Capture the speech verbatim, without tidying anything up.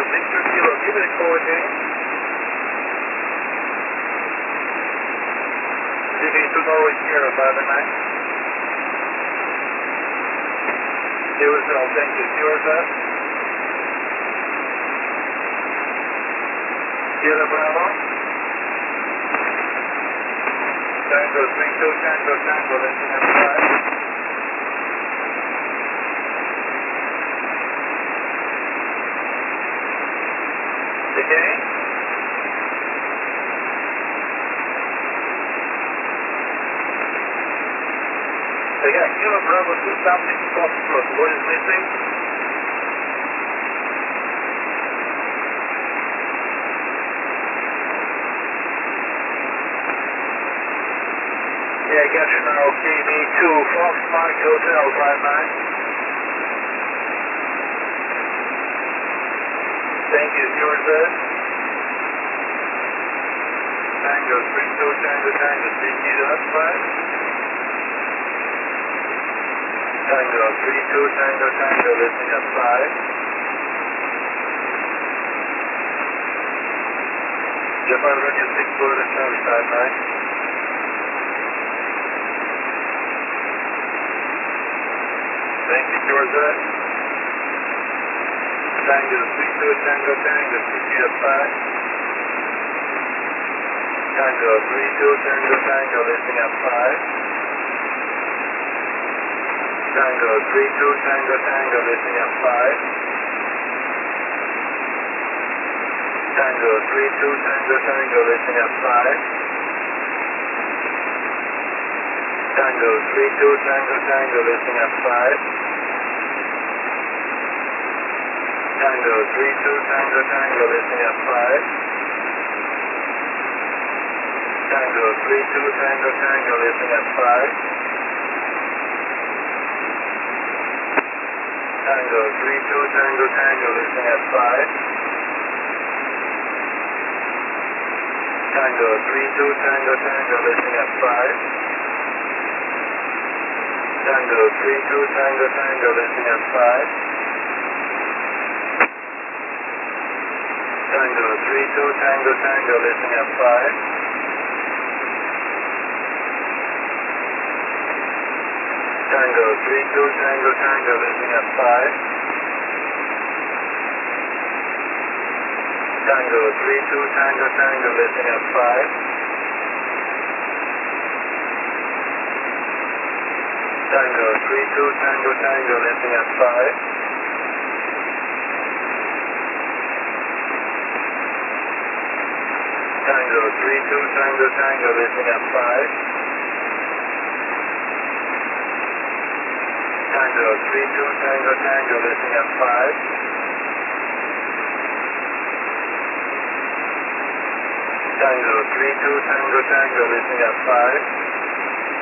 Victor Kilo, give it a call again. C V two Norway Sierra five and nine. Zero zero, thank you. Zero zero. Sierra Bravo. Tango three two Tango Tango, listen at five. Again. Again, Kilo Bravo two something Foxtrot. What is missing? Yeah, I got you now. K B two Fox Mike Hotel five nine. Thank you, yours there. Tango three two Tango Tango, C T to us five. Tango three two Tango Tango, listening at five. Japan Radio six four to Charlie five nine. Thank you, yours there. Tango three two Tango Tango, C T at five. Tango three two Tango Tango, listening at five. Tango three two Tango Tango, listening at five. Tango three two Tango Tango, listening at five. Tango three two Tango Tango, listening at five. Tango three two Tango Tango, listening at five. Tango three two Tango Tango, listening at five. Tango three two Tango Tango, listening at five. Tango three two Tango Tango, listening at five. Tango three two Tango Tango, listening at five. Tango three two Tango Tango, listening at five. Tango three two Tango Tango, listening at five. Tango three two Tango Tango, listening at five. Tango three two Tango Tango, listening at five. Tango three two Tango Tango, listening at five. Tango three two Tango Tango, listening at five. Tango three two Tango Tango, listening at five.